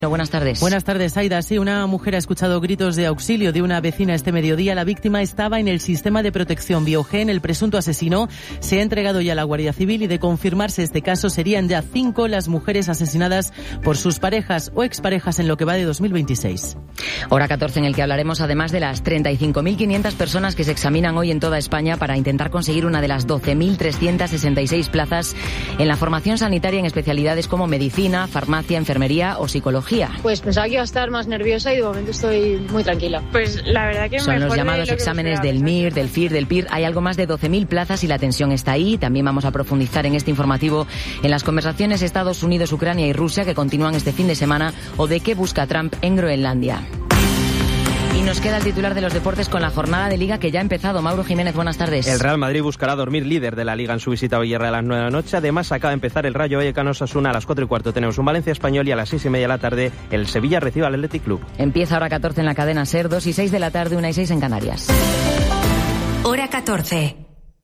Buenas tardes. Buenas tardes, Aida. Sí, una mujer ha escuchado gritos de auxilio de una vecina este mediodía. La víctima estaba en el sistema de protección Biogen. El presunto asesino se ha entregado ya a la Guardia Civil y, de confirmarse este caso, serían ya 5 las mujeres asesinadas por sus parejas o exparejas en lo que va de 2026. Hora 14, en el que hablaremos además de las 35.500 personas que se examinan hoy en toda España para intentar conseguir una de las 12.366 plazas en la formación sanitaria en especialidades como medicina, farmacia, enfermería o psicología. Pues pensaba que iba a estar más nerviosa y de momento estoy muy tranquila. Pues la verdad que son los llamados exámenes del MIR, del FIR, del PIR. Hay algo más de 12.000 plazas y la tensión está ahí. También vamos a profundizar en este informativo en las conversaciones Estados Unidos, Ucrania y Rusia que continúan este fin de semana, o de qué busca Trump en Groenlandia. Y nos queda el titular de los deportes con la jornada de Liga que ya ha empezado. Mauro Jiménez, buenas tardes. El Real Madrid buscará dormir líder de la Liga en su visita a Villarreal a las 9 de la noche. Además, acaba de empezar el Rayo Vallecano-Osasuna a las 4:15. Tenemos un Valencia Español y a las 6:30 de la tarde el Sevilla recibe al Athletic Club. Empieza hora 14 en la cadena SER, 2 y 6 de la tarde, 1 y 6 en Canarias. Hora 14.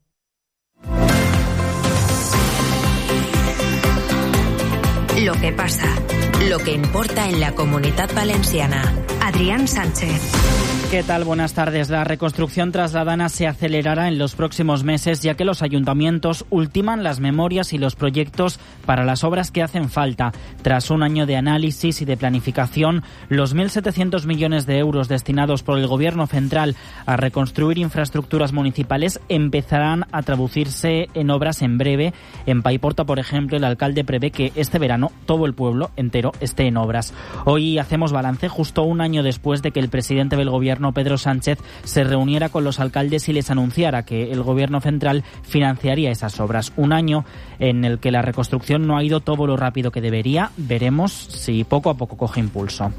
Lo que pasa, lo que importa en la Comunitat Valenciana. Adrián Sánchez. ¿Qué tal? Buenas tardes. La reconstrucción trasladana se acelerará en los próximos meses, ya que los ayuntamientos ultiman las memorias y los proyectos para las obras que hacen falta. Tras un año de análisis y de planificación, los 1.700 millones de euros destinados por el Gobierno central a reconstruir infraestructuras municipales empezarán a traducirse en obras en breve. En Paiporta, por ejemplo, el alcalde prevé que este verano todo el pueblo entero esté en obras. Hoy hacemos balance justo un año después de que el presidente del Gobierno, Pedro Sánchez, se reuniera con los alcaldes y les anunciara que el Gobierno central financiaría esas obras. Un año en el que la reconstrucción no ha ido todo lo rápido que debería. Veremos si poco a poco coge impulso.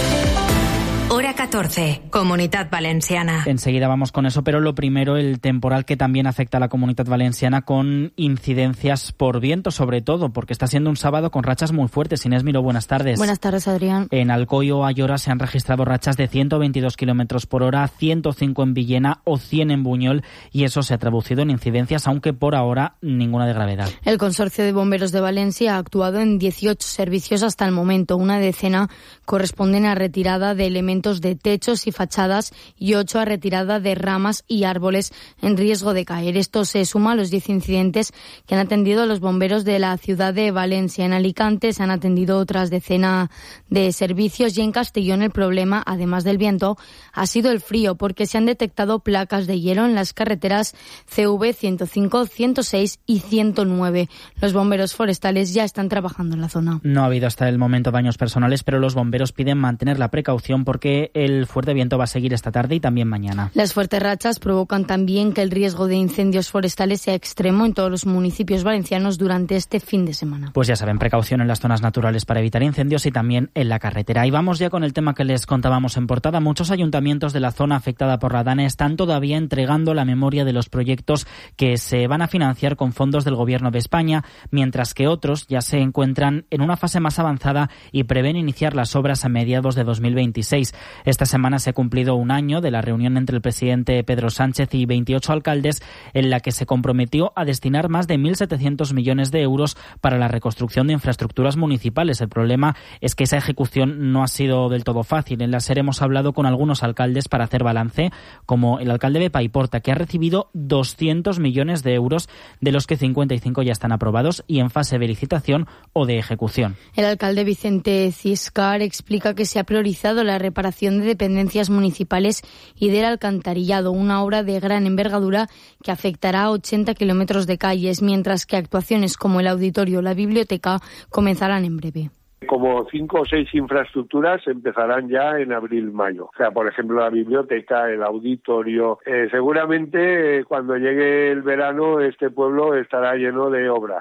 Hora 14, Comunitat Valenciana. Enseguida vamos con eso, pero lo primero, el temporal que también afecta a la Comunitat Valenciana con incidencias por viento, sobre todo, porque está siendo un sábado con rachas muy fuertes. Inés Miró, buenas tardes. Buenas tardes, Adrián. En Alcoy o Ayora se han registrado rachas de 122 kilómetros por hora, 105 en Villena o 100 en Buñol, y eso se ha traducido en incidencias, aunque por ahora ninguna de gravedad. El Consorcio de Bomberos de Valencia ha actuado en 18 servicios hasta el momento. Una decena corresponden a retirada de elementos de techos y fachadas y 8 a retirada de ramas y árboles en riesgo de caer. Esto se suma a los 10 incidentes que han atendido los bomberos de la ciudad de Valencia. En Alicante se han atendido otras decena de servicios y en Castellón el problema, además del viento, ha sido el frío, porque se han detectado placas de hielo en las carreteras CV 105, 106 y 109. Los bomberos forestales ya están trabajando en la zona. No ha habido hasta el momento daños personales, pero los bomberos piden mantener la precaución porque el fuerte viento va a seguir esta tarde y también mañana. Las fuertes rachas provocan también que el riesgo de incendios forestales sea extremo en todos los municipios valencianos durante este fin de semana. Pues ya saben, precaución en las zonas naturales para evitar incendios y también en la carretera. Y vamos ya con el tema que les contábamos en portada. Muchos ayuntamientos de la zona afectada por la DANE están todavía entregando la memoria de los proyectos que se van a financiar con fondos del Gobierno de España, mientras que otros ya se encuentran en una fase más avanzada y prevén iniciar las obras a mediados de 2026. Esta semana se ha cumplido un año de la reunión entre el presidente Pedro Sánchez y 28 alcaldes, en la que se comprometió a destinar más de 1.700 millones de euros para la reconstrucción de infraestructuras municipales. El problema es que esa ejecución no ha sido del todo fácil. En la SER hemos hablado con algunos alcaldes para hacer balance, como el alcalde de Paiporta, que ha recibido 200 millones de euros, de los que 55 ya están aprobados y en fase de licitación o de ejecución. El alcalde Vicente Ciscar explica que se ha priorizado la reparación de dependencias municipales y del alcantarillado, una obra de gran envergadura que afectará a 80 kilómetros de calles, mientras que actuaciones como el auditorio o la biblioteca comenzarán en breve. Como 5 o 6 infraestructuras empezarán ya en abril-mayo. O sea, por ejemplo, la biblioteca, el auditorio. Seguramente cuando llegue el verano este pueblo estará lleno de obras.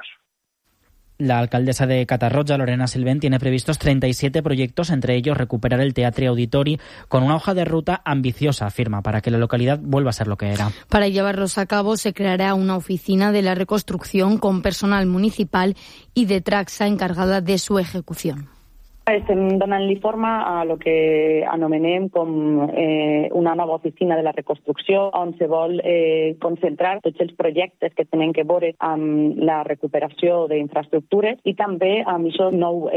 La alcaldesa de Catarroja, Lorena Silvén, tiene previstos 37 proyectos, entre ellos recuperar el Teatre y Auditori, con una hoja de ruta ambiciosa, afirma, para que la localidad vuelva a ser lo que era. Para llevarlos a cabo se creará una oficina de la reconstrucción con personal municipal y de Traxa encargada de su ejecución. Estem donant-li forma a lo que anomenem com una nova oficina de la reconstrucció, on se vol concentrar tots els projectes que tenen que veure amb la recuperació d'infraestructures i també amb aquest nou